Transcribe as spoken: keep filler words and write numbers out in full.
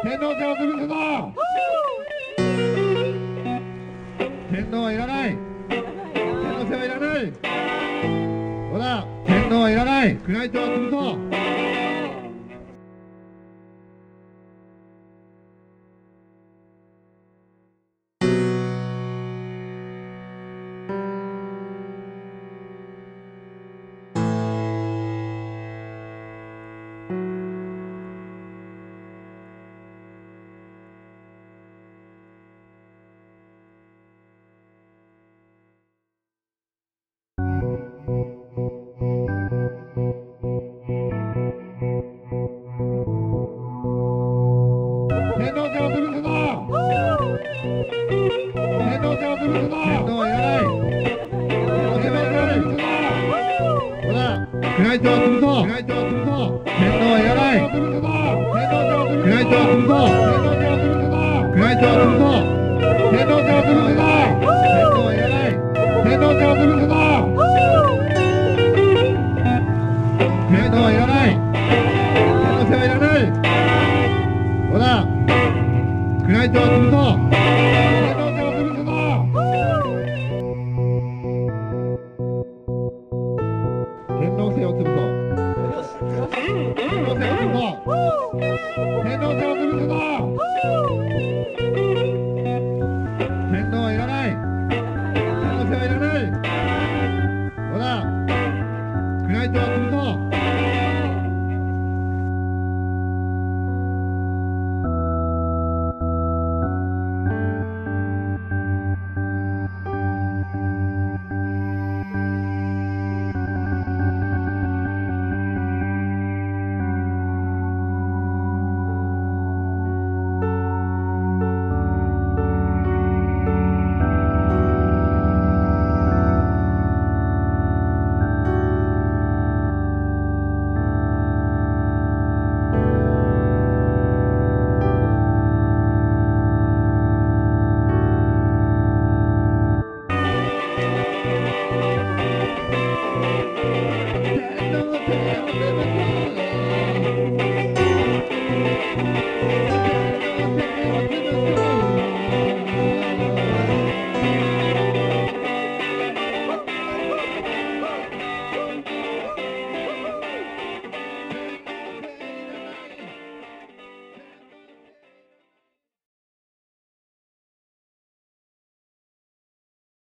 天皇制を潰すぞ。天皇はいらない。天皇制はいらない。ほら、天皇はいらない。宮内庁を潰そう。天皇制を潰すぞ。天皇制を潰すぞ。天皇はいらない。天皇制はいらない。ほら、宮内庁を潰そう。宮内庁を潰そう。天皇はいらない。宮内庁を潰そう。宮内庁を潰そう。天皇制を潰すぞ。天皇はいらない。天皇制を潰すぞ。天皇はいらない。天皇制はいらない。ほら、宮内庁を潰そう。天皇制を潰すぞ。天皇制を潰そう。天皇制を潰そう。天皇制を潰すぞ。天皇はいらない。天皇制はいらない。ほら、宮内庁を潰そう。天皇制を潰そう。